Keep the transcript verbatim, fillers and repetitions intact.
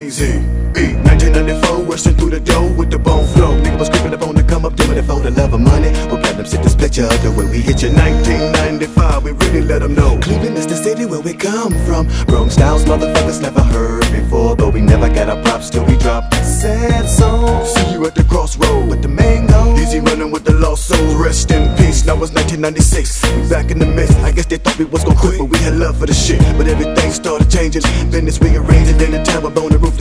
Easy E. nineteen ninety-four, rushing through the door with the bone flow. Nigga was creeping up on the come up, doing it for the love of money. Well, platinum sent this picture the way we hit you. nineteen ninety-five, we really let them know Cleveland is the city where we come from. Wrong styles, motherfuckers never heard before, but we never got our props till we dropped that sad song. See you at the crossroad with the mango. Easy running with the lost souls, rest in peace. Now it's nineteen ninety-six, we back in the mix. I guess they thought we was gon' quit, but we had love for the shit. But everything started changing, business rearranging, then the town up on the roof.